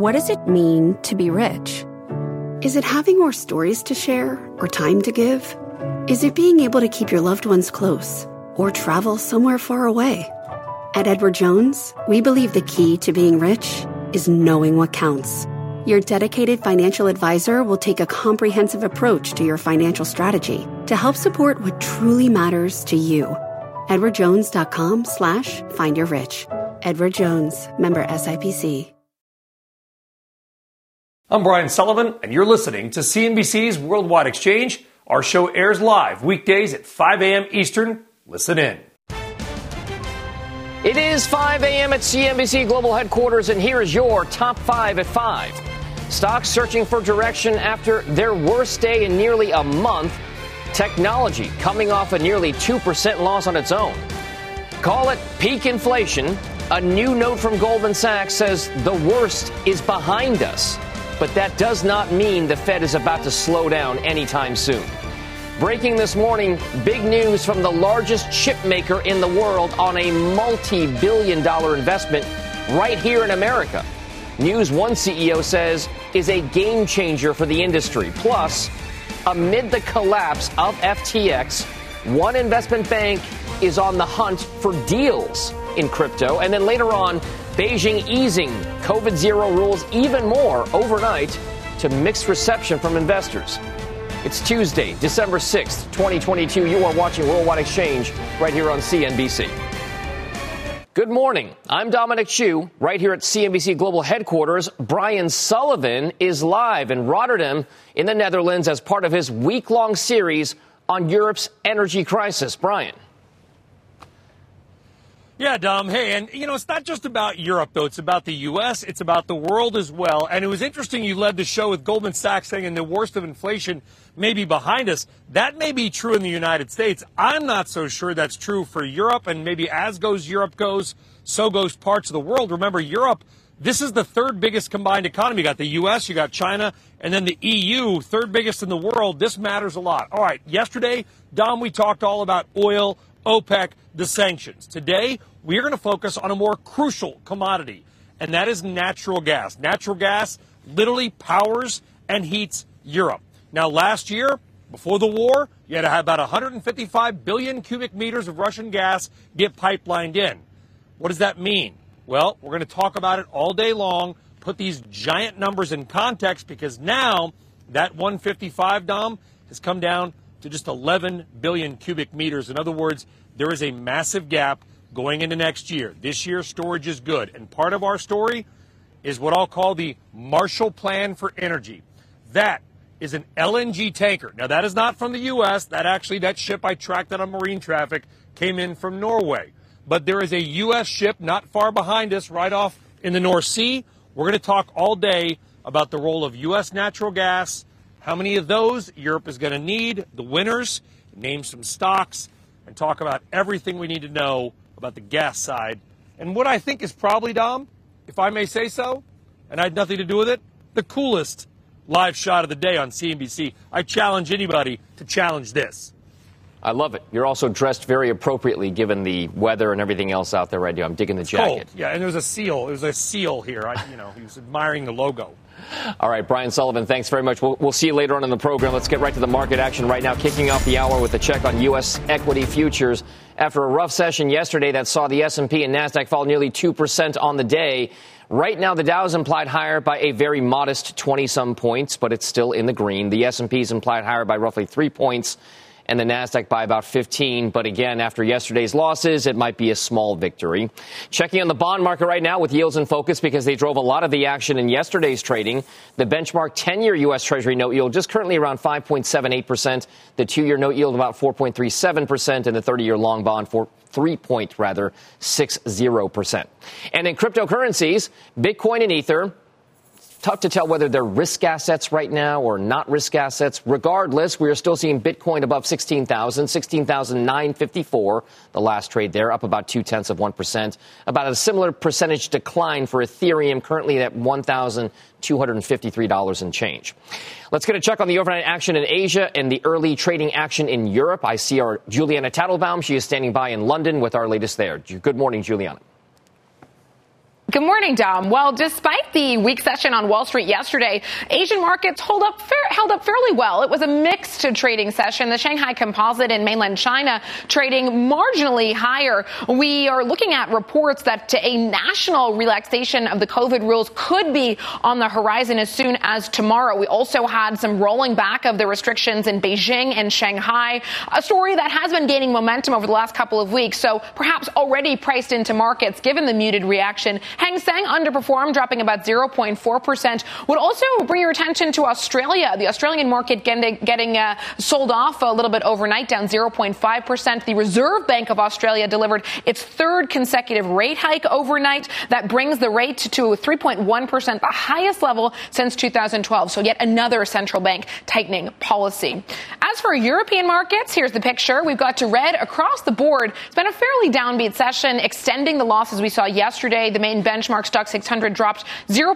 What does it mean to be rich? Is it having more stories to share or time to give? Is it being able to keep your loved ones close or travel somewhere far away? At Edward Jones, we believe the key to being rich is knowing what counts. Your dedicated financial advisor will take a comprehensive approach to your financial strategy to help support what truly matters to you. EdwardJones.com/findyourrich. Edward Jones, member SIPC. I'm Brian Sullivan, and you're listening to CNBC's Worldwide Exchange. Our show airs live weekdays at 5 a.m. Eastern. Listen in. It is 5 a.m. at CNBC Global Headquarters, and here is your top 5 at 5. Stocks searching for direction after their worst day in nearly a month. Technology coming off a nearly 2% loss on its own. Call it peak inflation. A new note from Goldman Sachs says the worst is behind us. But that does not mean the Fed is about to slow down anytime soon. Breaking this morning, big news from the largest chip maker in the world on a multi-billion-dollar investment right here in America. News one CEO says is a game changer for the industry. Plus, amid the collapse of FTX, one investment bank is on the hunt for deals in crypto. And then later on, Beijing easing COVID-0 rules even more overnight to mixed reception from investors. It's Tuesday, December 6th, 2022. You are watching Worldwide Exchange right here on CNBC. Good morning. I'm Dominic Chu. Right here at CNBC Global Headquarters, Brian Sullivan is live in Rotterdam in the Netherlands as part of his week-long series on Europe's energy crisis. Brian. Yeah, Dom. Hey, and, it's not just about Europe, though. It's about the U.S. It's about the world as well. And it was interesting you led the show with Goldman Sachs saying the worst of inflation may be behind us. That may be true in the United States. I'm not so sure that's true for Europe. And maybe as Europe goes, so goes parts of the world. Remember, Europe, this is the third biggest combined economy. You got the U.S., you got China, and then the EU, third biggest in the world. This matters a lot. All right, yesterday, Dom, we talked all about oil, OPEC, the sanctions. Today, we are going to focus on a more crucial commodity, and that is natural gas. Natural gas literally powers and heats Europe. Now, last year, before the war, you had to have about 155 billion cubic meters of Russian gas get pipelined in. What does that mean? Well, we're going to talk about it all day long, put these giant numbers in context, because now that 155, Dom, has come down to just 11 billion cubic meters. In other words, there is a massive gap going into next year. This year, storage is good. And part of our story is what I'll call the Marshall Plan for Energy. That is an LNG tanker. Now, that is not from the U.S. That ship I tracked out on marine traffic came in from Norway. But there is a U.S. ship not far behind us, right off in the North Sea. We're going to talk all day about the role of U.S. natural gas, how many of those Europe is going to need, the winners, name some stocks, and talk about everything we need to know about the gas side. And what I think is probably, Dom, if I may say so, and I had nothing to do with it, the coolest live shot of the day on CNBC. I challenge anybody to challenge this. I love it. You're also dressed very appropriately given the weather and everything else out there right now. I'm digging the jacket. Cold. Yeah, and there's a seal. There's a seal here. He was admiring the logo. All right, Brian Sullivan, thanks very much. We'll see you later on in the program. Let's get right to the market action right now, kicking off the hour with a check on U.S. equity futures. After a rough session yesterday that saw the S&P and NASDAQ fall nearly 2% on the day, right now the Dow's implied higher by a very modest 20-some points, but it's still in the green. The S&P's implied higher by roughly 3 points, and the NASDAQ by about 15. But again, after yesterday's losses, it might be a small victory. Checking on the bond market right now with yields in focus because they drove a lot of the action in yesterday's trading. The benchmark 10-year U.S. Treasury note yield just currently around 5.78%. The 2-year note yield about 4.37%, and the 30-year long bond for 3.60%. And in cryptocurrencies, Bitcoin and Ether, tough to tell whether they're risk assets right now or not risk assets. Regardless, we are still seeing Bitcoin above 16,954, the last trade there, up about 0.2%. About a similar percentage decline for Ethereum, currently at $1,253 and change. Let's get a check on the overnight action in Asia and the early trading action in Europe. I see our Juliana Tattlebaum. She is standing by in London with our latest there. Good morning, Juliana. Good morning, Dom. Well, despite the weak session on Wall Street yesterday, Asian markets held up fairly well. It was a mixed trading session. The Shanghai Composite in mainland China trading marginally higher. We are looking at reports that a national relaxation of the COVID rules could be on the horizon as soon as tomorrow. We also had some rolling back of the restrictions in Beijing and Shanghai, a story that has been gaining momentum over the last couple of weeks, so perhaps already priced into markets given the muted reaction. Hang Seng underperformed, dropping about 0.4%. Would also bring your attention to Australia. The Australian market getting sold off a little bit overnight, down 0.5%. The Reserve Bank of Australia delivered its third consecutive rate hike overnight. That brings the rate to 3.1%, the highest level since 2012. So yet another central bank tightening policy. As for European markets, here's the picture. We've got to red across the board. It's been a fairly downbeat session, extending the losses we saw yesterday. The main benchmark Stoxx 600 dropped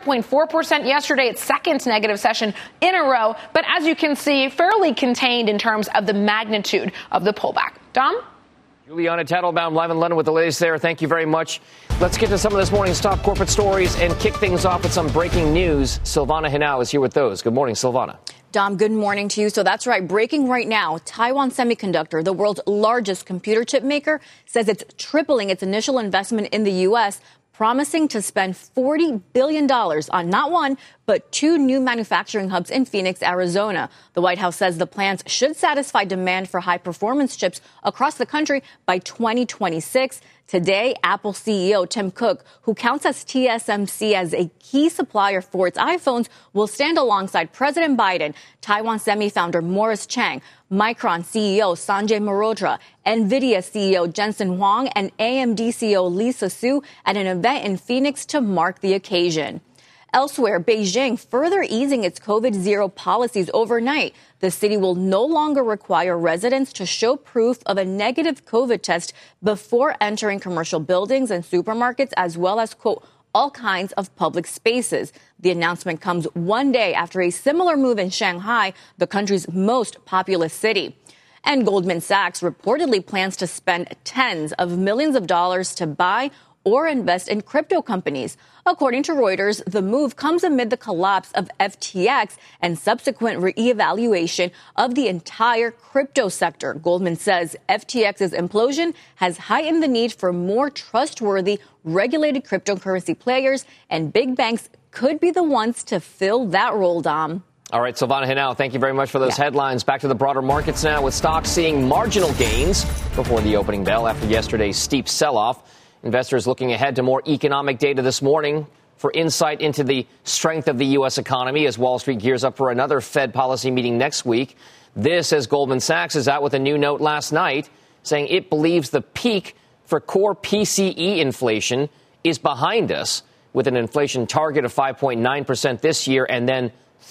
0.4% yesterday, its second negative session in a row. But as you can see, fairly contained in terms of the magnitude of the pullback. Dom? Juliana Tattlebaum live in London with the latest there. Thank you very much. Let's get to some of this morning's top corporate stories and kick things off with some breaking news. Silvana Henao is here with those. Good morning, Silvana. Dom, good morning to you. So that's right. Breaking right now, Taiwan Semiconductor, the world's largest computer chip maker, says it's tripling its initial investment in the U.S., promising to spend $40 billion on not one, but two new manufacturing hubs in Phoenix, Arizona. The White House says the plans should satisfy demand for high-performance chips across the country by 2026. Today, Apple CEO Tim Cook, who counts as TSMC as a key supplier for its iPhones, will stand alongside President Biden, Taiwan Semi founder Morris Chang, Micron CEO Sanjay Mehrotra, NVIDIA CEO Jensen Huang, and AMD CEO Lisa Su at an event in Phoenix to mark the occasion. Elsewhere, Beijing further easing its COVID-0 policies overnight. The city will no longer require residents to show proof of a negative COVID test before entering commercial buildings and supermarkets, as well as, quote, all kinds of public spaces. The announcement comes one day after a similar move in Shanghai, the country's most populous city. And Goldman Sachs reportedly plans to spend tens of millions of dollars to buy or invest in crypto companies. According to Reuters, the move comes amid the collapse of FTX and subsequent reevaluation of the entire crypto sector. Goldman says FTX's implosion has heightened the need for more trustworthy, regulated cryptocurrency players, and big banks could be the ones to fill that role, Dom. All right, Silvana Henao, thank you very much for those headlines. Back to the broader markets now, with stocks seeing marginal gains before the opening bell after yesterday's steep sell-off. Investors looking ahead to more economic data this morning for insight into the strength of the U.S. economy as Wall Street gears up for another Fed policy meeting next week. This as Goldman Sachs is out with a new note last night saying it believes the peak for core PCE inflation is behind us, with an inflation target of 5.9% this year and then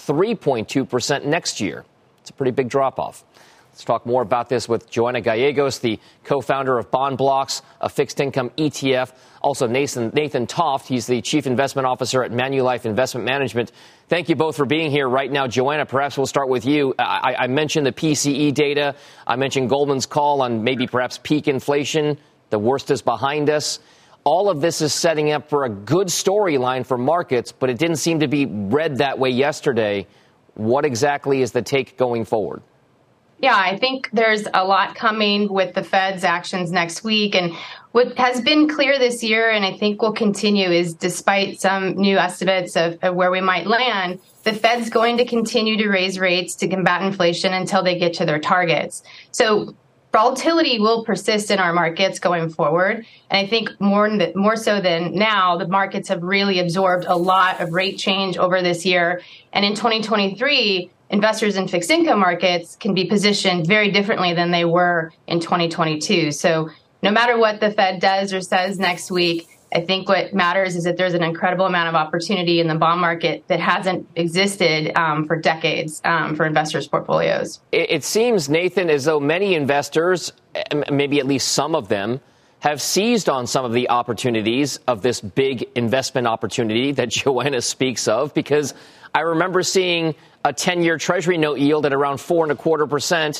3.2% next year. It's a pretty big drop-off. Let's talk more about this with Joanna Gallegos, the co-founder of Bond Blocks, a fixed income ETF. Also, Nathan Toft, he's the chief investment officer at Manulife Investment Management. Thank you both for being here right now. Joanna, perhaps we'll start with you. I mentioned the PCE data. I mentioned Goldman's call on maybe perhaps peak inflation. The worst is behind us. All of this is setting up for a good storyline for markets, but it didn't seem to be read that way yesterday. What exactly is the take going forward? Yeah, I think there's a lot coming with the Fed's actions next week. And what has been clear this year, and I think will continue, is despite some new estimates of where we might land, the Fed's going to continue to raise rates to combat inflation until they get to their targets. So volatility will persist in our markets going forward. And I think more so than now, the markets have really absorbed a lot of rate change over this year. And in 2023, investors in fixed income markets can be positioned very differently than they were in 2022. So no matter what the Fed does or says next week, I think what matters is that there's an incredible amount of opportunity in the bond market that hasn't existed for decades for investors' portfolios. It seems, Nathan, as though many investors, maybe at least some of them, have seized on some of the opportunities of this big investment opportunity that Joanna speaks of, because I remember seeing a 10-year Treasury note yield at around 4.25%.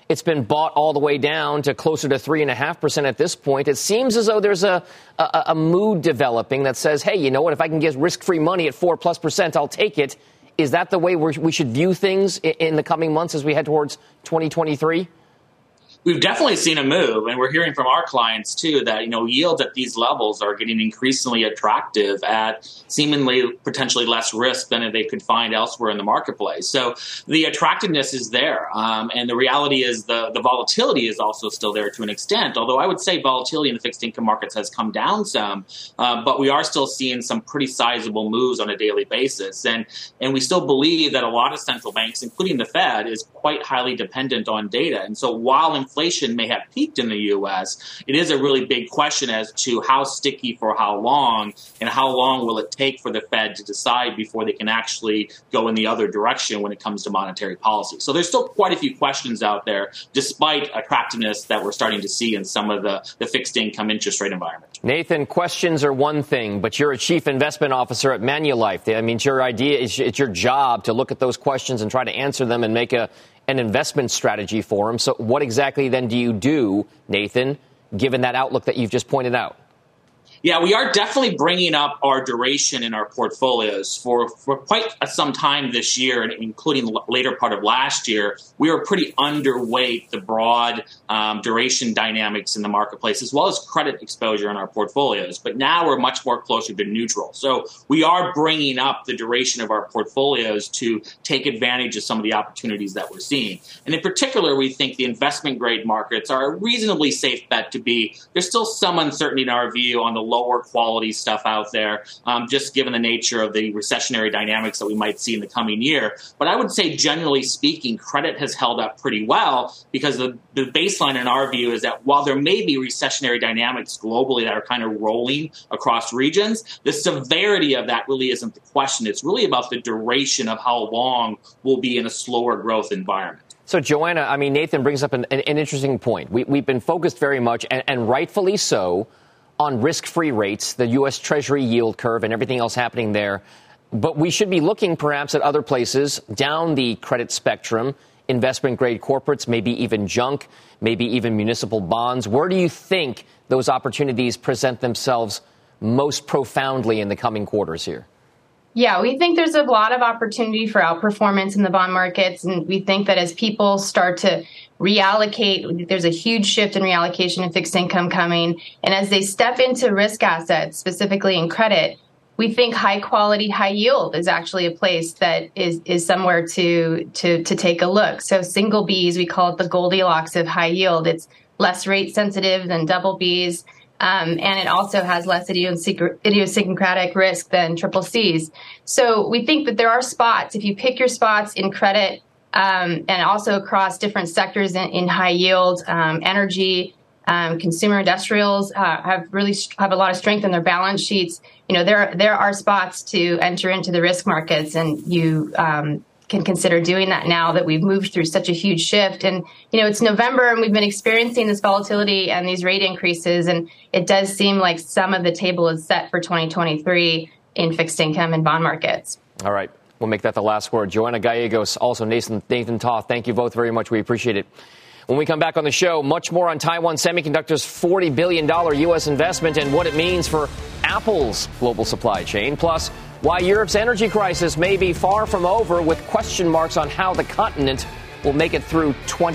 it's been bought all the way down to closer to 3.5% at this point. It seems as though there's a mood developing that says, hey, you know what, if I can get risk-free money at 4+%, I'll take it. Is that the way we should view things in the coming months as we head towards 2023? We've definitely seen a move, and we're hearing from our clients, too, that, yields at these levels are getting increasingly attractive at seemingly potentially less risk than they could find elsewhere in the marketplace. So the attractiveness is there, and the reality is the volatility is also still there to an extent, although I would say volatility in the fixed income markets has come down some, but we are still seeing some pretty sizable moves on a daily basis. And we still believe that a lot of central banks, including the Fed, is quite highly dependent on data. And so while inflation may have peaked in the U.S., it is a really big question as to how sticky for how long, and how long will it take for the Fed to decide before they can actually go in the other direction when it comes to monetary policy. So there's still quite a few questions out there, despite attractiveness that we're starting to see in some of the fixed income interest rate environment. Nathan, questions are one thing, but you're a chief investment officer at Manulife. I mean, it's your idea, it's your job to look at those questions and try to answer them and make an investment strategy for them. So what exactly then do you do, Nathan, given that outlook that you've just pointed out? Yeah, we are definitely bringing up our duration in our portfolios for quite some time this year, including the later part of last year. We were pretty underweight the broad duration dynamics in the marketplace, as well as credit exposure in our portfolios. But now we're much more closer to neutral. So we are bringing up the duration of our portfolios to take advantage of some of the opportunities that we're seeing. And in particular, we think the investment grade markets are a reasonably safe bet to be. There's still some uncertainty in our view on the lower quality stuff out there, just given the nature of the recessionary dynamics that we might see in the coming year. But I would say, generally speaking, credit has held up pretty well, because the baseline in our view is that while there may be recessionary dynamics globally that are kind of rolling across regions, the severity of that really isn't the question. It's really about the duration of how long we'll be in a slower growth environment. So, Joanna, I mean, Nathan brings up an interesting point. We've been focused very much, and rightfully so, on risk-free rates, the U.S. Treasury yield curve and everything else happening there. But we should be looking perhaps at other places down the credit spectrum, investment-grade corporates, maybe even junk, maybe even municipal bonds. Where do you think those opportunities present themselves most profoundly in the coming quarters here? Yeah, we think there's a lot of opportunity for outperformance in the bond markets. And we think that as people start to reallocate, there's a huge shift in reallocation in fixed income coming. And as they step into risk assets, specifically in credit, we think high quality, high yield is actually a place that is somewhere to take a look. So single Bs, we call it the Goldilocks of high yield. It's less rate sensitive than double Bs. And it also has less idiosyncratic risk than triple Cs. So we think that there are spots, if you pick your spots in credit, and also across different sectors in high yield, energy, consumer industrials have a lot of strength in their balance sheets. There are spots to enter into the risk markets, and you can consider doing that now that we've moved through such a huge shift. And, it's November and we've been experiencing this volatility and these rate increases. And it does seem like some of the table is set for 2023 in fixed income and bond markets. All right. We'll make that the last word. Joanna Gallegos, also Nathan Toth, thank you both very much. We appreciate it. When we come back on the show, much more on Taiwan Semiconductor's $40 billion U.S. investment and what it means for Apple's global supply chain. Plus, why Europe's energy crisis may be far from over, with question marks on how the continent will make it through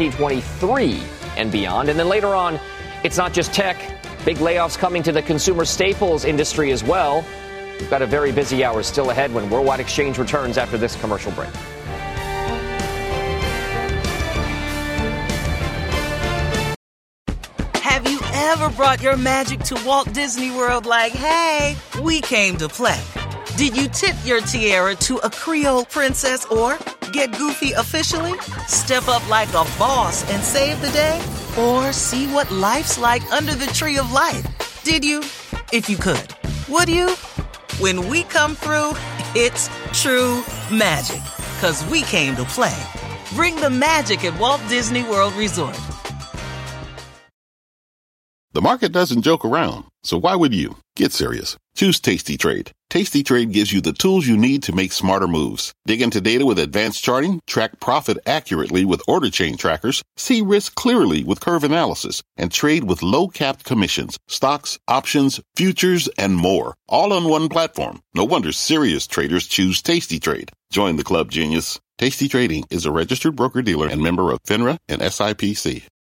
2023 and beyond. And then later on, it's not just tech. Big layoffs coming to the consumer staples industry as well. We've got a very busy hour still ahead when Worldwide Exchange returns after this commercial break. Have you ever brought your magic to Walt Disney World like, hey, we came to play? Did you tip your tiara to a Creole princess or get goofy officially? Step up like a boss and save the day? Or see what life's like under the tree of life? Did you? If you could. Would you? When we come through, it's true magic. 'Cause we came to play. Bring the magic at Walt Disney World Resort. The market doesn't joke around, so why would you? Get serious. Choose Tasty Trade. Tasty Trade gives you the tools you need to make smarter moves. Dig into data with advanced charting, track profit accurately with order chain trackers, see risk clearly with curve analysis, and trade with low-capped commissions, stocks, options, futures, and more. All on one platform. No wonder serious traders choose Tasty Trade. Join the club, genius. Tasty Trading is a registered broker-dealer and member of FINRA and SIPC.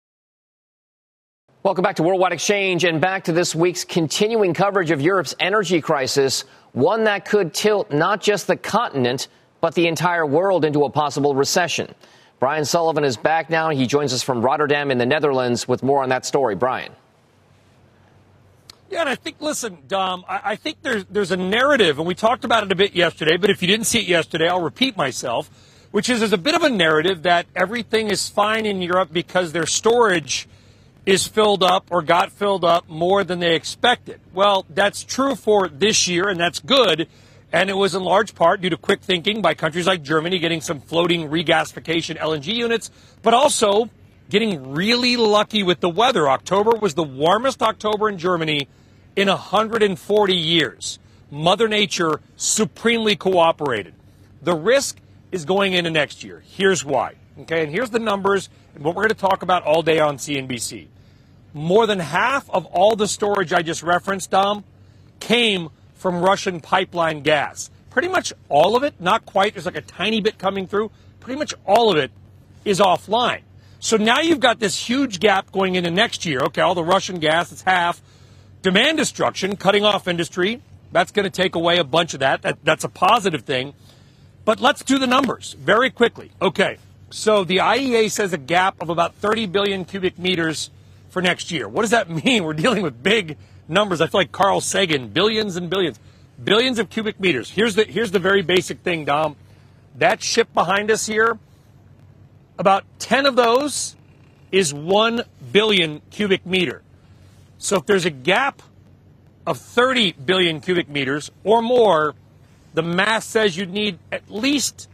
Welcome back to Worldwide Exchange and back to this week's continuing coverage of Europe's energy crisis, one that could tilt not just the continent, but the entire world into a possible recession. Brian Sullivan is back now. He joins us from Rotterdam in the Netherlands with more on that story. Brian. Yeah, and I think, listen, Dom, I think there's a narrative, and we talked about it a bit yesterday, but if you didn't see it yesterday, I'll repeat myself, which is there's a bit of a narrative that everything is fine in Europe because their storage is filled up or got filled up more than they expected. Well, that's true for this year, and that's good. And it was in large part due to quick thinking by countries like Germany getting some floating regasification LNG units, but also getting really lucky with the weather. October was the warmest October in Germany in 140 years. Mother Nature supremely cooperated. The risk is going into next year. Here's why. Okay, and here's the numbers and what we're going to talk about all day on CNBC. More than half of all the storage I just referenced, Dom, came from Russian pipeline gas. Pretty much all of it, not quite, there's like a tiny bit coming through. Pretty much all of it is offline. So now you've got this huge gap going into next year. Okay, all the Russian gas, it's half. Demand destruction, cutting off industry, that's going to take away a bunch of that. That's a positive thing. But let's do the numbers very quickly. Okay, so the IEA says a gap of about 30 billion cubic meters for next year. What does that mean? We're dealing with big numbers. I feel like Carl Sagan, billions and billions. Billions of cubic meters. Here's the very basic thing, Dom. That ship behind us here, about 10 of those is 1 billion cubic meter. So if there's a gap of 30 billion cubic meters or more, the math says you'd need at least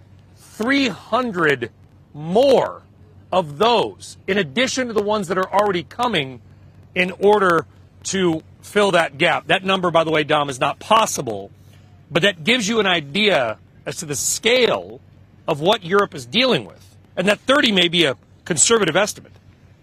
300 more of those, in addition to the ones that are already coming, in order to fill that gap. That number, by the way, Dom, is not possible, but that gives you an idea as to the scale of what Europe is dealing with. And that 30 may be a conservative estimate.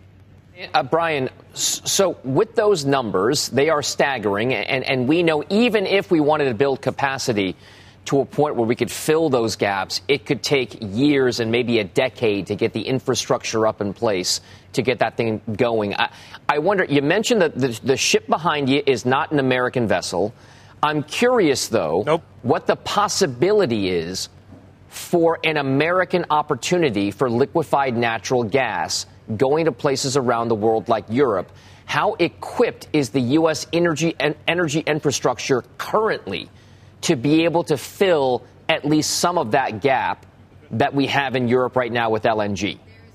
Brian, so with those numbers, they are staggering, and we know even if we wanted to build capacity to a point where we could fill those gaps, it could take years and maybe a decade to get the infrastructure up in place to get that thing going. I wonder, you mentioned that the ship behind you is not an American vessel. I'm curious, though, what the possibility is for an American opportunity for liquefied natural gas going to places around the world like Europe. How equipped is the U.S. energy infrastructure currently to be able to fill at least some of that gap that we have in Europe right now with LNG?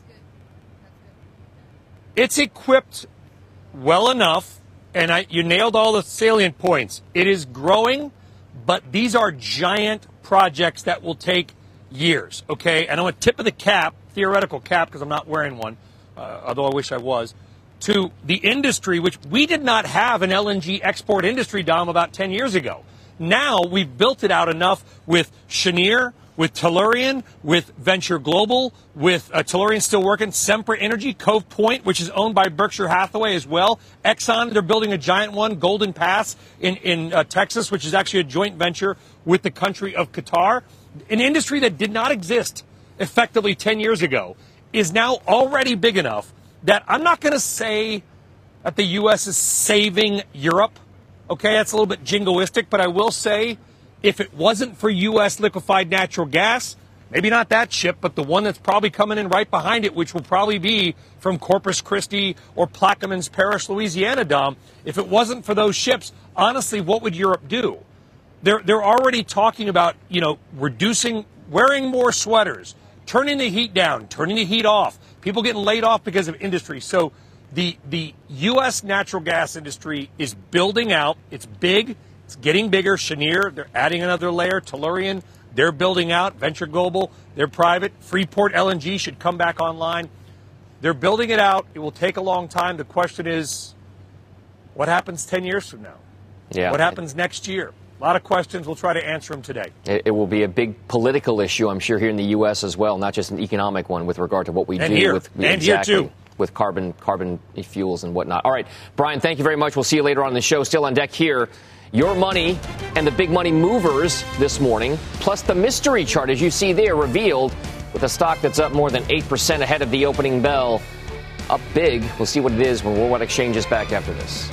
It's equipped well enough, and you nailed all the salient points. It is growing, but these are giant projects that will take years, okay? And I'm a tip of the cap, theoretical cap, because I'm not wearing one, although I wish I was, to the industry, which we did not have an LNG export industry, Dom, about 10 years ago. Now we've built it out enough with Cheniere, with Tellurian, with Venture Global, with Tellurian still working, Sempra Energy, Cove Point, which is owned by Berkshire Hathaway as well. Exxon, they're building a giant one, Golden Pass in Texas, which is actually a joint venture with the country of Qatar. An industry that did not exist effectively 10 years ago is now already big enough that I'm not going to say that the U.S. is saving Europe. Okay, that's a little bit jingoistic, but I will say if it wasn't for U.S. liquefied natural gas, maybe not that ship, but the one that's probably coming in right behind it, which will probably be from Corpus Christi or Plaquemines Parish, Louisiana, Dom. If it wasn't for those ships, honestly, what would Europe do? They're already talking about, reducing, wearing more sweaters, turning the heat down, turning the heat off, people getting laid off because of industry. So the U.S. natural gas industry is building out. It's big. It's getting bigger. Cheniere, they're adding another layer. Tellurian, they're building out. Venture Global, they're private. Freeport LNG should come back online. They're building it out. It will take a long time. The question is, What happens 10 years from now? Yeah. What happens next year? A lot of questions. We'll try to answer them today. It will be a big political issue, I'm sure, here in the U.S. as well, not just an economic one with regard to what we do here. with Here too. With carbon fuels and whatnot. All right, Brian, thank you very much. We'll see you later on in the show. Still on deck here, your money and the big money movers this morning, plus the mystery chart, as you see there, revealed with a stock that's up more than 8% ahead of the opening bell. Up big. We'll see what it is when Worldwide Exchange is back after this.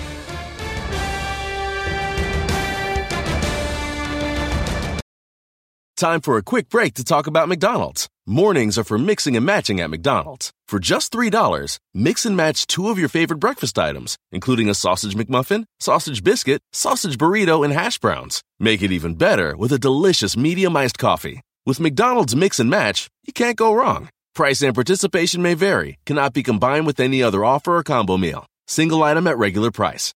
Time for a quick break to talk about McDonald's. Mornings are for mixing and matching at McDonald's. For just $3, mix and match 2 of your favorite breakfast items, including a sausage McMuffin, sausage biscuit, sausage burrito, and hash browns. Make it even better with a delicious medium iced coffee. With McDonald's Mix and Match, you can't go wrong. Price and participation may vary. Cannot be combined with any other offer or combo meal. Single item at regular price.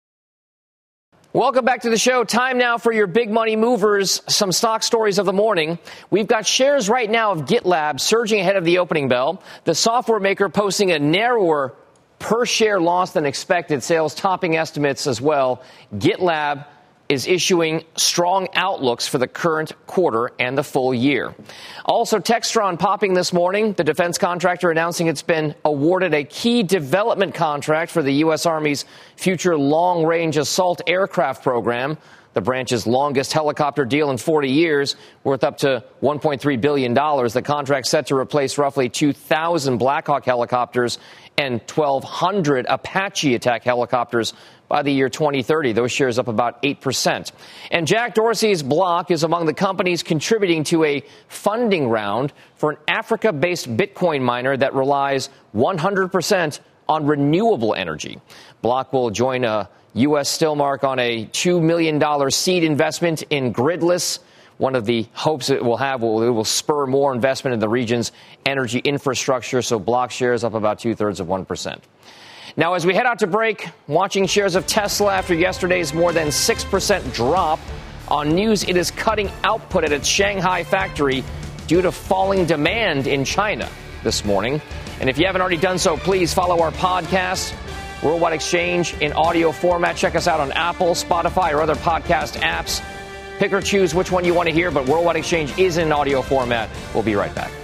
Welcome back to the show. Time now for your big money movers, some stock stories of the morning. We've got shares right now of GitLab surging ahead of the opening bell. The software maker posting a narrower per share loss than expected, sales topping estimates as well. GitLab is issuing strong outlooks for the current quarter and the full year. Also, Textron popping this morning, the defense contractor announcing it's been awarded a key development contract for the U.S. Army's Future Long-Range Assault Aircraft program, the branch's longest helicopter deal in 40 years, worth up to $1.3 billion. The contract set to replace roughly 2,000 Black Hawk helicopters and 1,200 Apache attack helicopters by the year 2030. Those shares up about 8%. And Jack Dorsey's Block is among the companies contributing to a funding round for an Africa-based Bitcoin miner that relies 100% on renewable energy. Block will join a U.S. Stillmark on a $2 million seed investment in Gridless. One of the hopes it will have, it will spur more investment in the region's energy infrastructure. So Block shares up about 2/3%. Now, as we head out to break, watching shares of Tesla after yesterday's more than 6% drop on news it is cutting output at its Shanghai factory due to falling demand in China this morning. And if you haven't already done so, please follow our podcast, Worldwide Exchange, in audio format. Check us out on Apple, Spotify, or other podcast apps. Pick or choose which one you want to hear, but Worldwide Exchange is in audio format. We'll be right back.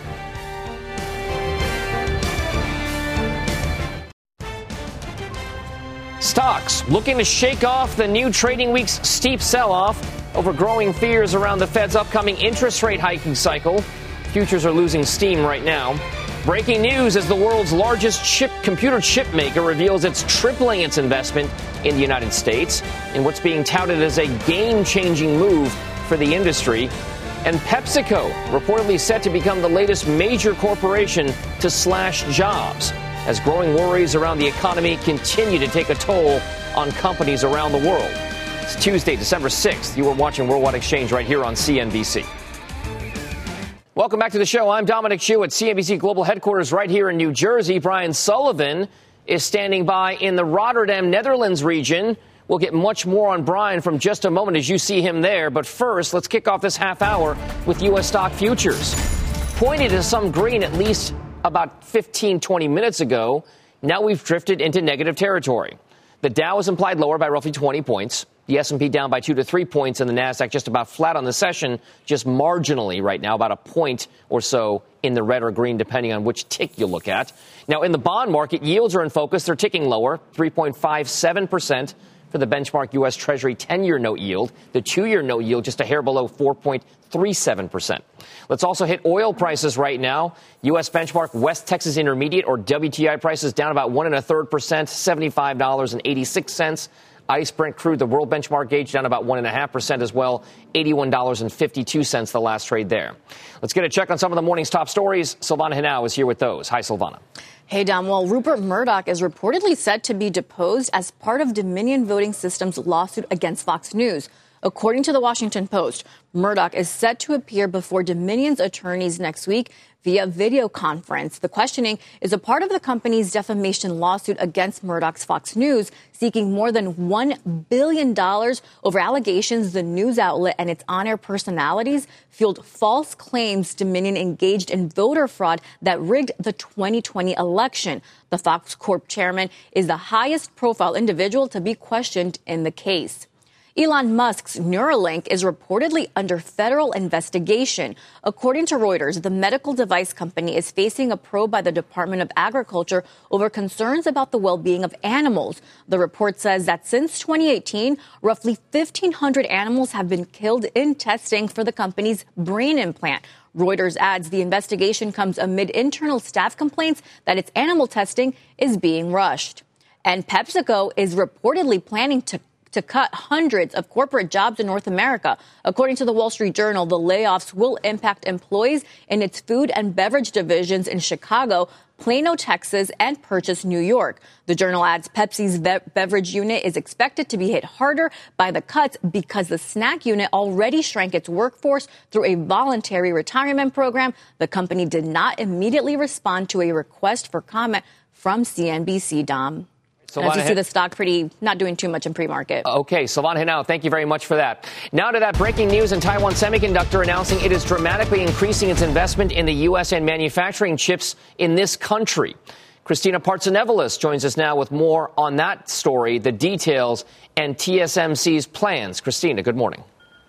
Stocks looking to shake off the new trading week's steep sell-off over growing fears around the Fed's upcoming interest rate hiking cycle. Futures are losing steam right now. Breaking news as the world's largest computer chip maker reveals it's tripling its investment in the United States in what's being touted as a game-changing move for the industry. And PepsiCo reportedly set to become the latest major corporation to slash jobs as growing worries around the economy continue to take a toll on companies around the world. It's Tuesday, December 6th. You are watching Worldwide Exchange right here on CNBC. Welcome back to the show. I'm Dominic Chu at CNBC Global Headquarters right here in New Jersey. Brian Sullivan is standing by in the Rotterdam, Netherlands region. We'll get much more on Brian from just a moment as you see him there. But first, let's kick off this half hour with U.S. stock futures. Pointed to some green at least about 15, 20 minutes ago. Now we've drifted into negative territory. The Dow is implied lower by roughly 20 points. The S&P down by 2 to 3 points, and the Nasdaq just about flat on the session, just marginally right now, about a point or so in the red or green, depending on which tick you look at. Now, in the bond market, yields are in focus. They're ticking lower, 3.57% for the benchmark U.S. Treasury 10-year note yield. The 2-year note yield just a hair below 4.37%. Let's also hit oil prices right now. U.S. benchmark West Texas Intermediate, or WTI, prices down about 1.33%, $75.86. ICE Brent crude, the world benchmark gauge, down about 1.5% as well, $81.52 the last trade there. Let's get a check on some of the morning's top stories. Silvana Henao is here with those. Hi, Silvana. Hey, Dom. Well, Rupert Murdoch is reportedly set to be deposed as part of Dominion Voting Systems' lawsuit against Fox News According to the Washington Post, Murdoch is set to appear before Dominion's attorneys next week via video conference. The questioning is a part of the company's defamation lawsuit against Murdoch's Fox News, seeking more than $1 billion over allegations the news outlet and its on-air personalities fueled false claims Dominion engaged in voter fraud that rigged the 2020 election. The Fox Corp chairman is the highest profile individual to be questioned in the case. Elon Musk's Neuralink is reportedly under federal investigation. According to Reuters, the medical device company is facing a probe by the Department of Agriculture over concerns about the well-being of animals. The report says that since 2018, roughly 1,500 animals have been killed in testing for the company's brain implant. Reuters adds the investigation comes amid internal staff complaints that its animal testing is being rushed. And PepsiCo is reportedly planning to cut hundreds of corporate jobs in North America. According to the Wall Street Journal, the layoffs will impact employees in its food and beverage divisions in Chicago, Plano, Texas, and Purchase, New York. The Journal adds Pepsi's beverage unit is expected to be hit harder by the cuts because the snack unit already shrank its workforce through a voluntary retirement program. The company did not immediately respond to a request for comment from CNBC, Dom. As you see, the stock not doing too much in pre-market. Okay, Silvana Henao, thank you very much for that. Now to that breaking news in Taiwan Semiconductor announcing it is dramatically increasing its investment in the U.S. and manufacturing chips in this country. Christina Partsenevelis joins us now with more on that story, the details, and TSMC's plans. Christina, good morning.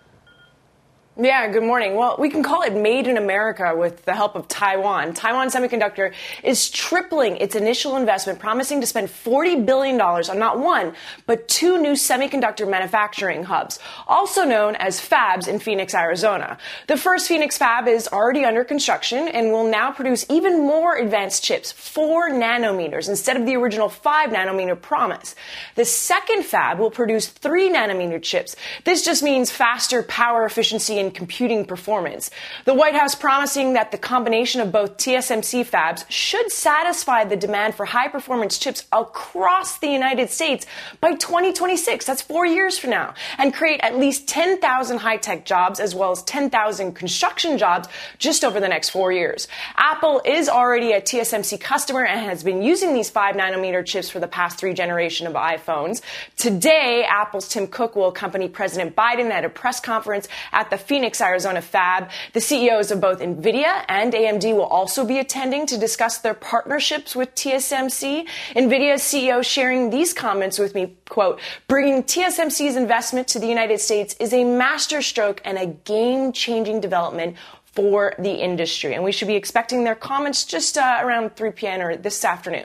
Yeah, good morning. Well, we can call it Made in America with the help of Taiwan. Taiwan Semiconductor is tripling its initial investment, promising to spend $40 billion on not one, but two new semiconductor manufacturing hubs, also known as fabs in Phoenix, Arizona. The first Phoenix fab is already under construction and will now produce even more advanced chips, 4 nanometers, instead of the original 5 nanometer promise. The second fab will produce 3 nanometer chips. This just means faster power efficiency and computing performance. The White House promising that the combination of both TSMC fabs should satisfy the demand for high-performance chips across the United States by 2026. That's 4 years from now. And create at least 10,000 high-tech jobs as well as 10,000 construction jobs just over the next 4 years. Apple is already a TSMC customer and has been using these 5 nanometer chips for the past 3 generations of iPhones. Today, Apple's Tim Cook will accompany President Biden at a press conference at the Phoenix, Arizona fab. The CEOs of both NVIDIA and AMD will also be attending to discuss their partnerships with TSMC. NVIDIA CEO sharing these comments with me, quote, bringing TSMC's investment to the United States is a masterstroke and a game-changing development for the industry. And we should be expecting their comments just around 3 p.m. or this afternoon.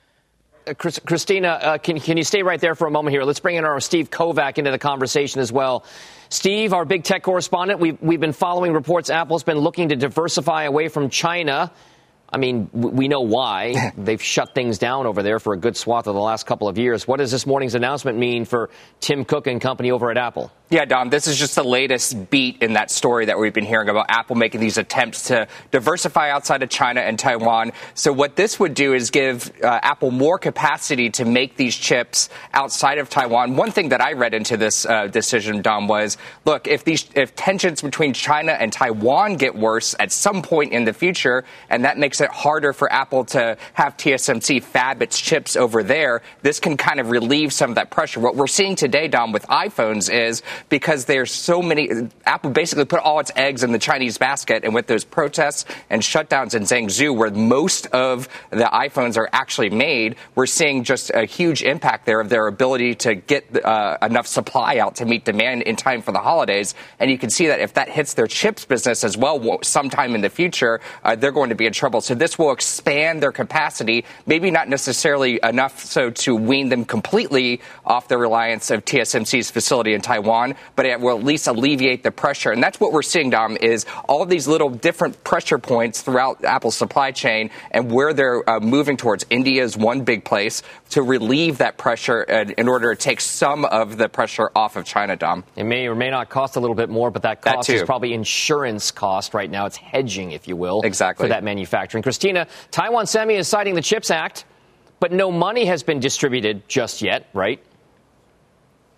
Christina, can you stay right there for a moment here? Let's bring in our Steve Kovac into the conversation as well. Steve, our big tech correspondent, we've been following reports Apple's been looking to diversify away from China. I mean, we know why. They've shut things down over there for a good swath of the last couple of years. What does this morning's announcement mean for Tim Cook and company over at Apple? Yeah, Dom, this is just the latest beat in that story that we've been hearing about Apple making these attempts to diversify outside of China and Taiwan. So what this would do is give Apple more capacity to make these chips outside of Taiwan. One thing that I read into this decision, Dom, was, look, if tensions between China and Taiwan get worse at some point in the future, and that makes it harder for Apple to have TSMC fab its chips over there, this can kind of relieve some of that pressure. What we're seeing today, Dom, with iPhones is because there's so many, Apple basically put all its eggs in the Chinese basket, and with those protests and shutdowns in Zhengzhou, where most of the iPhones are actually made, we're seeing just a huge impact there of their ability to get enough supply out to meet demand in time for the holidays. And you can see that if that hits their chips business as well sometime in the future, they're going to be in trouble. So this will expand their capacity, maybe not necessarily enough so to wean them completely off the reliance of TSMC's facility in Taiwan, but it will at least alleviate the pressure. And that's what we're seeing, Dom, is all of these little different pressure points throughout Apple's supply chain and where they're moving towards. India is one big place to relieve that pressure in order to take some of the pressure off of China, Dom. It may or may not cost a little bit more, but that cost is probably insurance cost right now. It's hedging, if you will, for that manufacturing. Christina, Taiwan Semi is citing the CHIPS Act, but no money has been distributed just yet, right?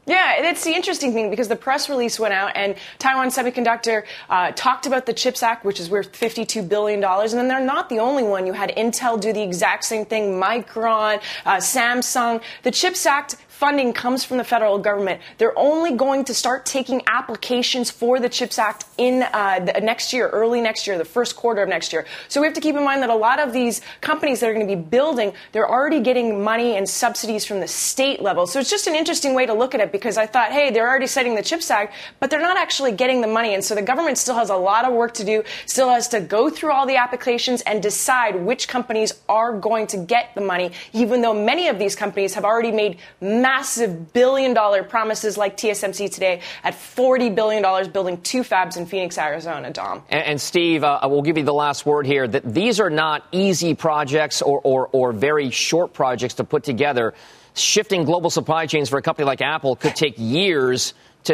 Yeah, that's the interesting thing because the press release went out and Taiwan Semiconductor talked about the CHIPS Act, which is worth $52 billion. And then they're not the only one. You had Intel do the exact same thing, Micron, Samsung. The CHIPS Act funding comes from the federal government. They're only going to start taking applications for the CHIPS Act in next year, early next year, the first quarter of next year. So we have to keep in mind that a lot of these companies that are going to be building, they're already getting money and subsidies from the state level. So it's just an interesting way to look at it because I thought, hey, they're already setting the CHIPS Act, but they're not actually getting the money. And so the government still has a lot of work to do, still has to go through all the applications and decide which companies are going to get the money, even though many of these companies have already made massive billion-dollar promises like TSMC today at $40 billion building 2 fabs in Phoenix, Arizona, Dom. And Steve, we'll give you the last word here. That these are not easy projects or very short projects to put together. Shifting global supply chains for a company like Apple could take years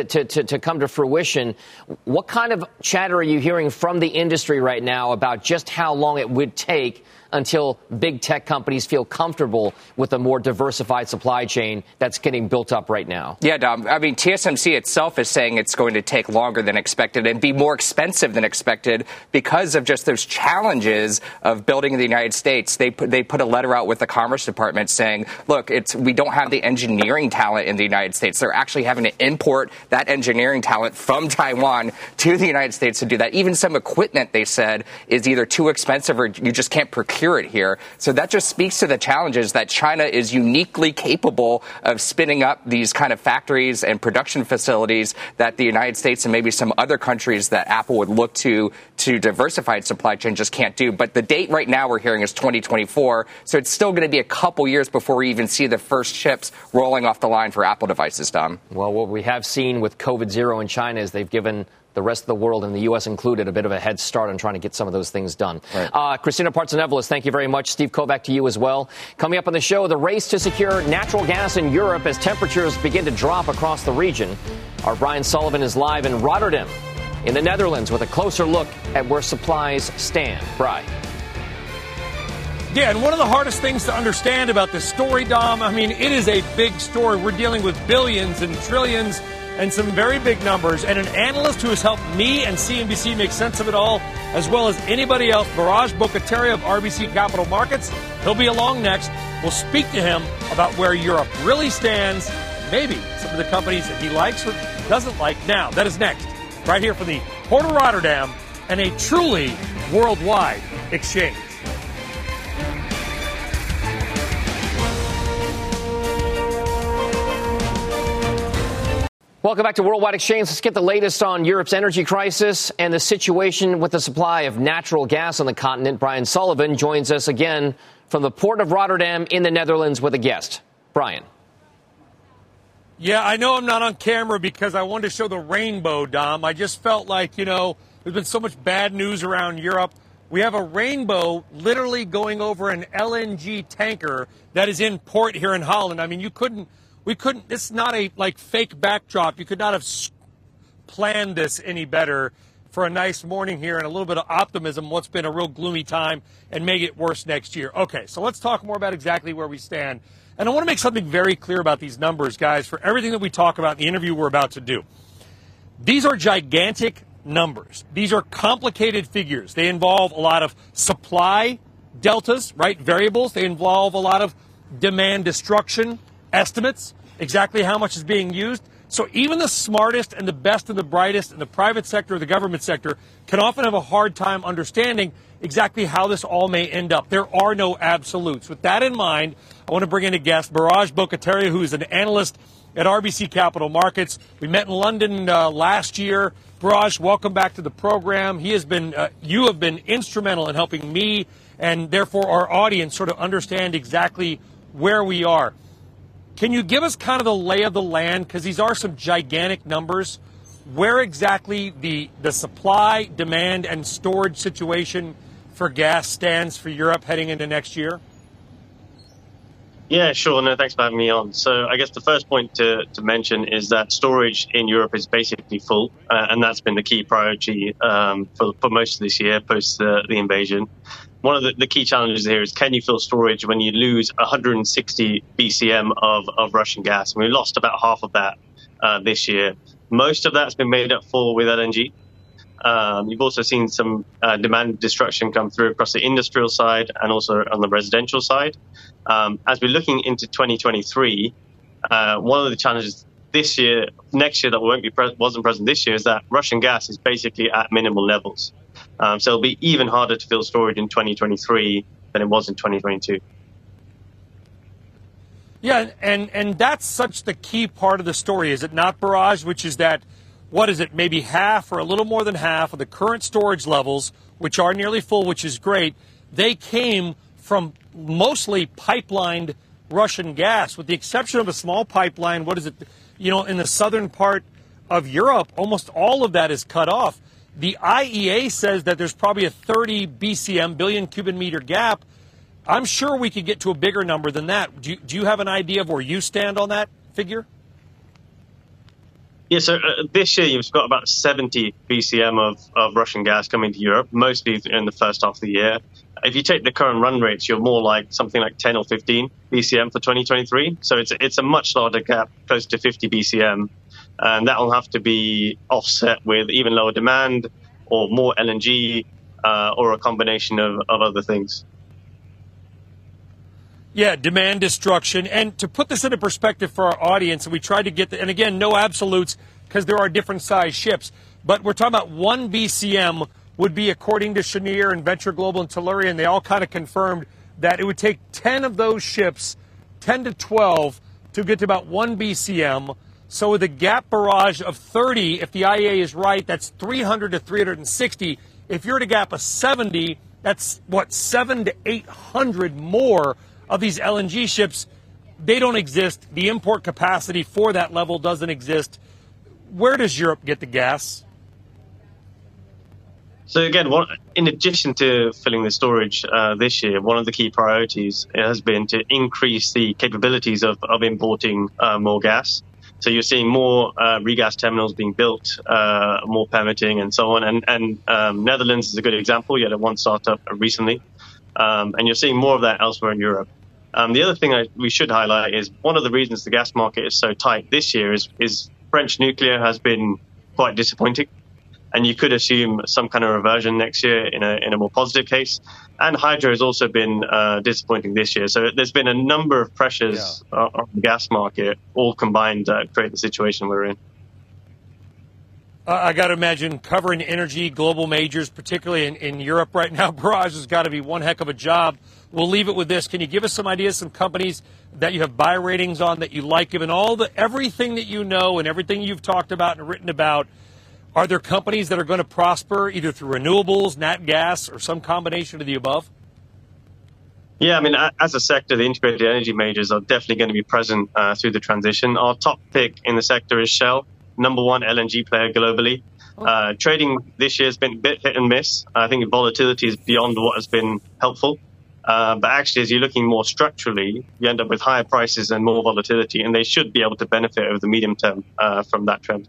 to come to fruition. What kind of chatter are you hearing from the industry right now about just how long it would take until big tech companies feel comfortable with a more diversified supply chain that's getting built up right now? Yeah, Dom. I mean, TSMC itself is saying it's going to take longer than expected and be more expensive than expected because of just those challenges of building in the United States. They put a letter out with the Commerce Department saying, look, we don't have the engineering talent in the United States. They're actually having to import that engineering talent from Taiwan to the United States to do that. Even some equipment, they said, is either too expensive or you just can't procure it here. So that just speaks to the challenges that China is uniquely capable of spinning up these kind of factories and production facilities that the United States and maybe some other countries that Apple would look to diversify its supply chain just can't do. But the date right now we're hearing is 2024. So it's still going to be a couple years before we even see the first chips rolling off the line for Apple devices, Dom. Well, what we have seen with COVID-0 in China is they've given the rest of the world, and the U.S. included, a bit of a head start on trying to get some of those things done. Right. Christina Partsinevelos, thank you very much. Steve Kovac, to you as well. Coming up on the show, the race to secure natural gas in Europe as temperatures begin to drop across the region. Our Brian Sullivan is live in Rotterdam in the Netherlands with a closer look at where supplies stand. Brian. Yeah, and one of the hardest things to understand about this story, Dom, I mean, it is a big story. We're dealing with billions and trillions and some very big numbers, and an analyst who has helped me and CNBC make sense of it all, as well as anybody else, Biraj Borkhataria of RBC Capital Markets. He'll be along next. We'll speak to him about where Europe really stands, maybe some of the companies that he likes or doesn't like. Now, that is next, right here from the Port of Rotterdam and a truly worldwide exchange. Welcome back to Worldwide Exchange. Let's get the latest on Europe's energy crisis and the situation with the supply of natural gas on the continent. Brian Sullivan joins us again from the Port of Rotterdam in the Netherlands with a guest. Brian. Yeah, I know I'm not on camera because I wanted to show the rainbow, Dom. I just felt like, there's been so much bad news around Europe. We have a rainbow literally going over an LNG tanker that is in port here in Holland. I mean, this is not a fake backdrop. You could not have planned this any better for a nice morning here and a little bit of optimism. What's been a real gloomy time and make it worse next year. Okay, so let's talk more about exactly where we stand. And I want to make something very clear about these numbers, guys, for everything that we talk about in the interview we're about to do. These are gigantic numbers. These are complicated figures. They involve a lot of supply deltas, right, variables. They involve a lot of demand destruction estimates, exactly how much is being used. So even the smartest and the best and the brightest in the private sector or the government sector can often have a hard time understanding exactly how this all may end up. There are no absolutes. With that in mind, I want to bring in a guest, Biraj Borkhataria, who is an analyst at RBC Capital Markets. We met in London last year. Biraj, welcome back to the program. You have been instrumental in helping me and therefore our audience sort of understand exactly where we are. Can you give us kind of the lay of the land? Because these are some gigantic numbers. Where exactly the supply, demand, and storage situation for gas stands for Europe heading into next year? Yeah, sure. No, thanks for having me on. So I guess the first point to mention is that storage in Europe is basically full, and that's been the key priority for most of this year post the invasion. One of the key challenges here is, can you fill storage when you lose 160 BCM of Russian gas? And we lost about half of that this year. Most of that's been made up for with LNG. You've also seen some demand destruction come through across the industrial side and also on the residential side. As we're looking into 2023, one of the challenges next year that wasn't present this year is that Russian gas is basically at minimal levels. So it'll be even harder to fill storage in 2023 than it was in 2022. Yeah, and that's such the key part of the story, is it not, Biraj? Which is that, what is it, maybe half or a little more than half of the current storage levels, which are nearly full, which is great, they came from mostly pipelined Russian gas, with the exception of a small pipeline, in the southern part of Europe, almost all of that is cut off. The IEA says that there's probably a 30 BCM, billion cubic meter gap. I'm sure we could get to a bigger number than that. Do you have an idea of where you stand on that figure? Yeah, so this year you've got about 70 BCM of Russian gas coming to Europe, mostly in the first half of the year. If you take the current run rates, you're more like something like 10 or 15 BCM for 2023. So it's a much larger gap, close to 50 BCM. And that will have to be offset with even lower demand or more LNG or a combination of other things. Yeah, demand destruction. And to put this into perspective for our audience, we tried to get, and again, no absolutes because there are different size ships, but we're talking about 1 BCM would be, according to Cheniere and Venture Global and Tellurian, they all kind of confirmed that it would take 10 of those ships, 10 to 12, to get to about 1 BCM. So with a gap barrage of 30, if the IEA is right, that's 300 to 360. If you're at a gap of 70, that's, 7 to 800 more of these LNG ships. They don't exist. The import capacity for that level doesn't exist. Where does Europe get the gas? So again, in addition to filling the storage this year, one of the key priorities has been to increase the capabilities of importing more gas. So you're seeing more regas terminals being built, more permitting and so on. And Netherlands is a good example. You had one startup recently. And you're seeing more of that elsewhere in Europe. The other thing we should highlight is one of the reasons the gas market is so tight this year is French nuclear has been quite disappointing. And you could assume some kind of reversion next year in a more positive case. And hydro has also been disappointing this year. So there's been a number of pressures on the gas market, all combined to create the situation we're in. I got to imagine covering energy, global majors, particularly in Europe right now, Biraj, has got to be one heck of a job. We'll leave it with this. Can you give us some ideas, some companies that you have buy ratings on that you like, given everything that you know and everything you've talked about and written about? Are there companies that are going to prosper either through renewables, nat gas, or some combination of the above? Yeah, I mean, as a sector, the integrated energy majors are definitely going to be present through the transition. Our top pick in the sector is Shell, number one LNG player globally. Trading this year has been a bit hit and miss. I think volatility is beyond what has been helpful. But actually, as you're looking more structurally, you end up with higher prices and more volatility, and they should be able to benefit over the medium term from that trend.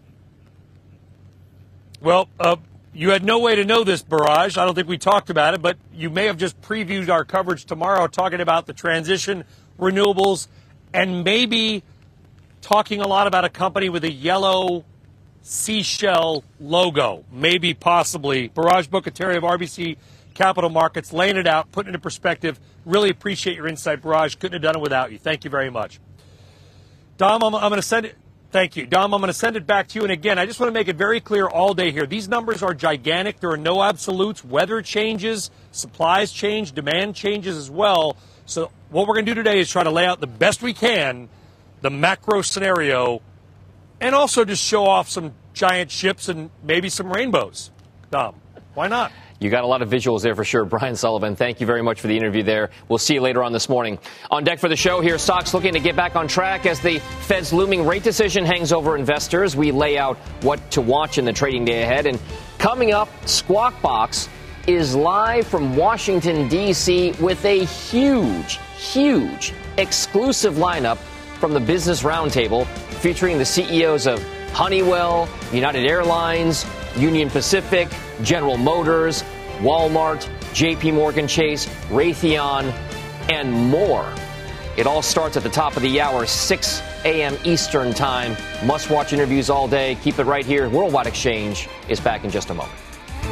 Well, you had no way to know this, Biraj. I don't think we talked about it, but you may have just previewed our coverage tomorrow talking about the transition, renewables, and maybe talking a lot about a company with a yellow seashell logo, maybe possibly. Biraj Bokaterya of RBC Capital Markets, laying it out, putting it in perspective. Really appreciate your insight, Biraj. Couldn't have done it without you. Thank you very much. Dom, I'm going to send it. Thank you. Dom, I'm going to send it back to you. And again, I just want to make it very clear all day here. These numbers are gigantic. There are no absolutes. Weather changes, supplies change, demand changes as well. So what we're going to do today is try to lay out the best we can the macro scenario and also just show off some giant ships and maybe some rainbows. Dom, why not? You got a lot of visuals there for sure. Brian Sullivan, thank you very much for the interview there. We'll see you later on this morning. On deck for the show here, stocks looking to get back on track as the Fed's looming rate decision hangs over investors. We lay out what to watch in the trading day ahead. And coming up, Squawk Box is live from Washington, D.C. with a huge exclusive lineup from the Business Roundtable featuring the CEOs of Honeywell, United Airlines, Union Pacific, General Motors, Walmart, JP Morgan Chase, Raytheon, and more. It all starts at the top of the hour, 6 a.m. Eastern time. Must-watch interviews all day. Keep it right here. Worldwide Exchange is back in just a moment.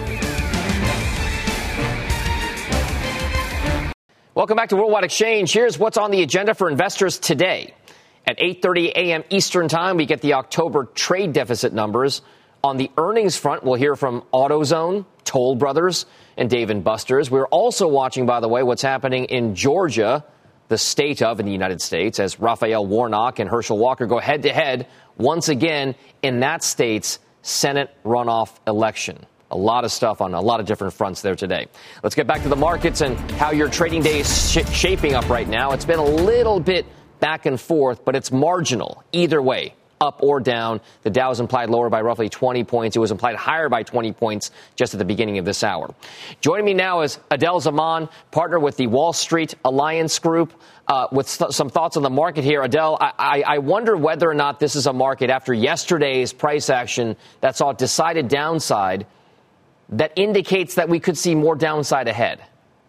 Welcome back to Worldwide Exchange. Here's what's on the agenda for investors today. At 8:30 a.m. Eastern time, we get the October trade deficit numbers. On the earnings front, we'll hear from AutoZone, Toll Brothers, and Dave & Buster's. We're also watching, by the way, what's happening in Georgia, the state of in the United States, as Raphael Warnock and Herschel Walker go head-to-head once again in that state's Senate runoff election. A lot of stuff on a lot of different fronts there today. Let's get back to the markets and how your trading day is shaping up right now. It's been a little bit back and forth, but it's marginal either way, up or down. The Dow is implied lower by roughly 20 points. It was implied higher by 20 points just at the beginning of this hour. Joining me now is Adel Zaman, partner with the Wall Street Alliance Group, with some thoughts on the market here. Adel, I wonder whether or not this is a market after yesterday's price action that saw decided downside that indicates that we could see more downside ahead.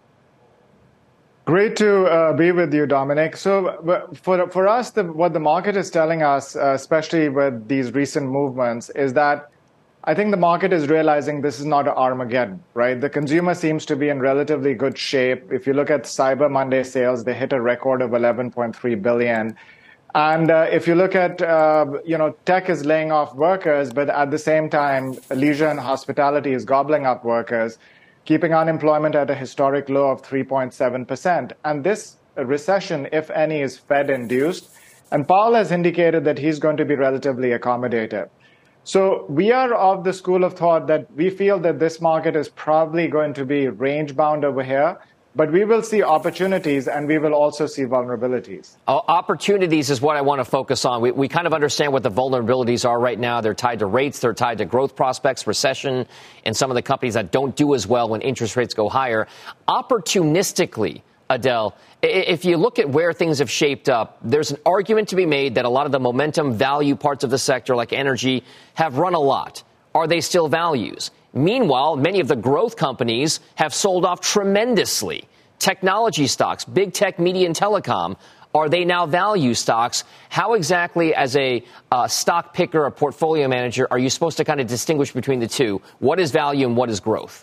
Great to be with you, Dominic. So for us, what the market is telling us, especially with these recent movements, is that I think the market is realizing this is not an Armageddon, right? The consumer seems to be in relatively good shape. If you look at Cyber Monday sales, they hit a record of 11.3 billion. And if you look at, tech is laying off workers, but at the same time, leisure and hospitality is gobbling up workers, keeping unemployment at a historic low of 3.7%. And this recession, if any, is Fed-induced. And Powell has indicated that he's going to be relatively accommodative. So we are of the school of thought that we feel that this market is probably going to be range-bound over here. But we will see opportunities, and we will also see vulnerabilities. Opportunities is what I want to focus on. We kind of understand what the vulnerabilities are right now. They're tied to rates. They're tied to growth prospects, recession, and some of the companies that don't do as well when interest rates go higher. Opportunistically, Adel, if you look at where things have shaped up, there's an argument to be made that a lot of the momentum value parts of the sector, like energy, have run a lot. Are they still values? Meanwhile, many of the growth companies have sold off tremendously. Technology stocks, big tech, media, and telecom, are they now value stocks? How exactly, as a stock picker, a portfolio manager, are you supposed to kind of distinguish between the two? What is value and what is growth?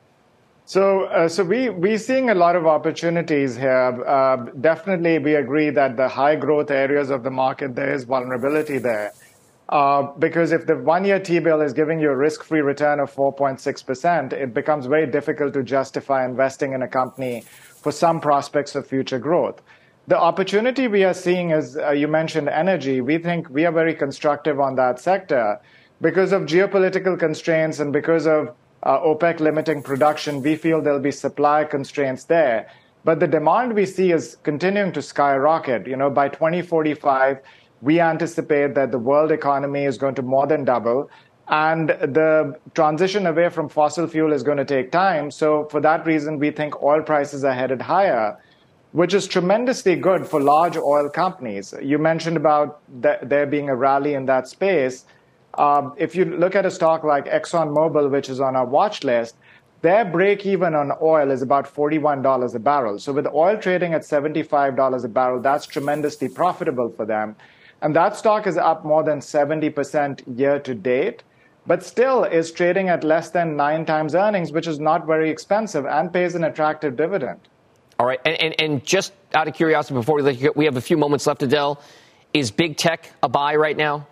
So we're seeing a lot of opportunities here. Definitely, we agree that the high growth areas of the market, there is vulnerability there. Because if the one-year T-bill is giving you a risk-free return of 4.6%, it becomes very difficult to justify investing in a company for some prospects of future growth. The opportunity we are seeing is, you mentioned energy. We think we are very constructive on that sector. Because of geopolitical constraints and because of OPEC limiting production, we feel there'll be supply constraints there. But the demand we see is continuing to skyrocket. By 2045, we anticipate that the world economy is going to more than double, and the transition away from fossil fuel is going to take time. So for that reason, we think oil prices are headed higher, which is tremendously good for large oil companies. You mentioned about there being a rally in that space. If you look at a stock like ExxonMobil, which is on our watch list, their break-even on oil is about $41 a barrel. So with oil trading at $75 a barrel, that's tremendously profitable for them. And that stock is up more than 70% year to date, but still is trading at less than 9 times earnings, which is not very expensive and pays an attractive dividend. All right. And just out of curiosity, before we have a few moments left, Adel, is big tech a buy right now?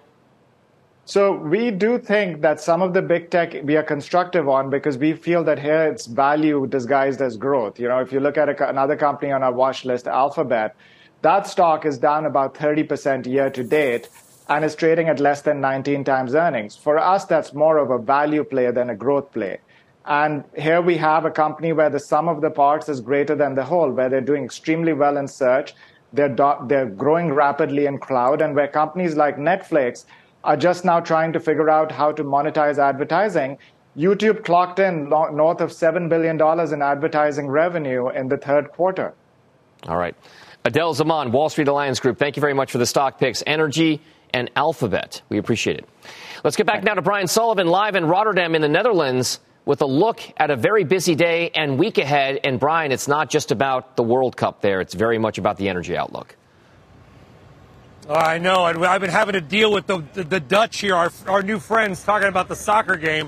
So we do think that some of the big tech we are constructive on because we feel that here it's value disguised as growth. If you look at another company on our watch list, Alphabet, that stock is down about 30% year to date and is trading at less than 19 times earnings. For us, that's more of a value play than a growth play. And here we have a company where the sum of the parts is greater than the whole, where they're doing extremely well in search, they're growing rapidly in cloud, and where companies like Netflix are just now trying to figure out how to monetize advertising. YouTube clocked in north of $7 billion in advertising revenue in the third quarter. All right. Adel Zaman, Wall Street Alliance Group, thank you very much for the stock picks. Energy and Alphabet. We appreciate it. Let's get back now to Brian Sullivan live in Rotterdam in the Netherlands with a look at a very busy day and week ahead. And Brian, it's not just about the World Cup there. It's very much about the energy outlook. I know. I've been having to deal with the Dutch here, our new friends, talking about the soccer game.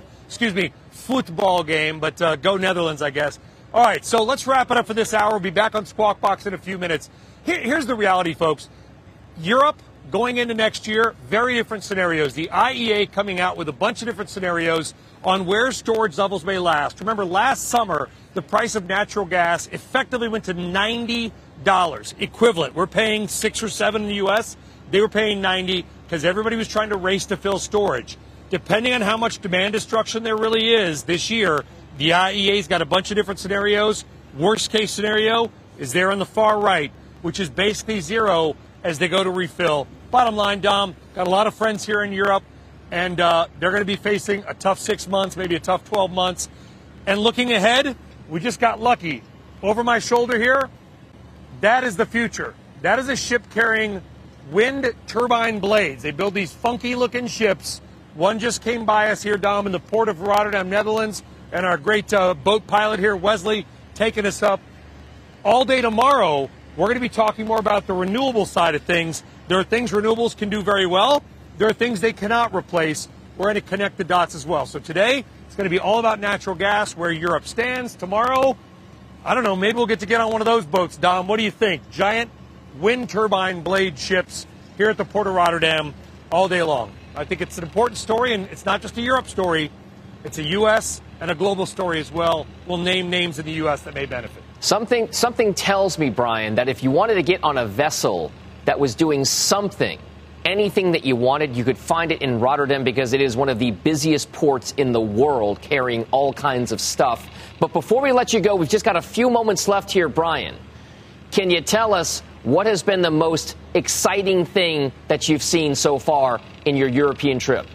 Football game, but go Netherlands, I guess. All right, so let's wrap it up for this hour. We'll be back on Squawk Box in a few minutes. Here's the reality, folks. Europe, going into next year, very different scenarios. The IEA coming out with a bunch of different scenarios on where storage levels may last. Remember, last summer, the price of natural gas effectively went to $90 equivalent. We're paying 6 or 7 in the U.S. They were paying 90 because everybody was trying to race to fill storage. Depending on how much demand destruction there really is this year, the IEA's got a bunch of different scenarios. Worst case scenario is there on the far right, which is basically zero as they go to refill. Bottom line, Dom, got a lot of friends here in Europe, and they're going to be facing a tough 6 months, maybe a tough 12 months. And looking ahead, we just got lucky. Over my shoulder here, that is the future. That is a ship carrying wind turbine blades. They build these funky-looking ships. One just came by us here, Dom, in the port of Rotterdam, Netherlands, and our great boat pilot here, Wesley, taking us up. All day tomorrow, we're going to be talking more about the renewable side of things. There are things renewables can do very well. There are things they cannot replace. We're going to connect the dots as well. So today, it's going to be all about natural gas, where Europe stands. Tomorrow, I don't know, maybe we'll get on one of those boats, Dom. What do you think? Giant wind turbine blade ships here at the port of Rotterdam all day long. I think it's an important story, and it's not just a Europe story. It's a U.S. and a global story as well. We'll name names in the U.S. that may benefit. Something tells me, Brian, that if you wanted to get on a vessel that was doing something, anything that you wanted, you could find it in Rotterdam because it is one of the busiest ports in the world, carrying all kinds of stuff. But before we let you go, we've just got a few moments left here, Brian. Can you tell us what has been the most exciting thing that you've seen so far in your European trip?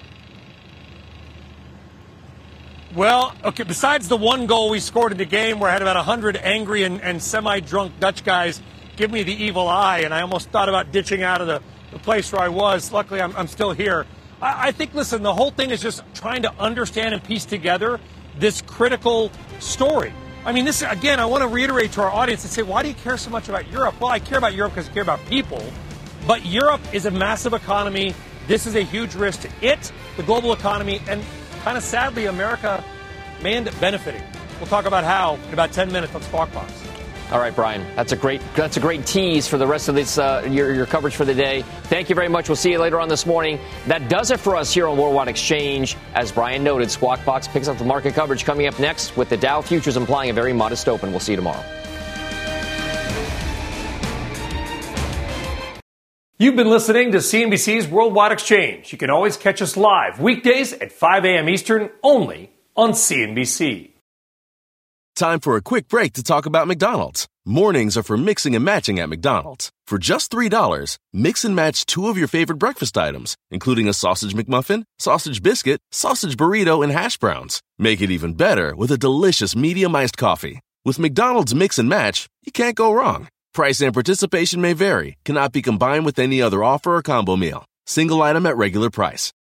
Well, okay, besides the one goal we scored in the game where I had about 100 angry and semi-drunk Dutch guys give me the evil eye, and I almost thought about ditching out of the place where I was. Luckily, I'm still here. I think, listen, the whole thing is just trying to understand and piece together this critical story. I mean, this, again, I want to reiterate to our audience and say, why do you care so much about Europe? Well, I care about Europe because I care about people. But Europe is a massive economy. This is a huge risk to it, the global economy, and kind of sadly, America may end up benefiting. We'll talk about how in about 10 minutes on Squawk Box. All right, Brian, that's a great tease for the rest of this your coverage for the day. Thank you very much. We'll see you later on this morning. That does it for us here on Worldwide Exchange. As Brian noted, Squawk Box picks up the market coverage coming up next with the Dow futures implying a very modest open. We'll see you tomorrow. You've been listening to CNBC's Worldwide Exchange. You can always catch us live weekdays at 5 a.m. Eastern only on CNBC. Time for a quick break to talk about McDonald's. Mornings are for mixing and matching at McDonald's. For just $3, mix and match 2 of your favorite breakfast items, including a sausage McMuffin, sausage biscuit, sausage burrito, and hash browns. Make it even better with a delicious medium iced coffee. With McDonald's Mix and Match, you can't go wrong. Price and participation may vary, cannot be combined with any other offer or combo meal. Single item at regular price.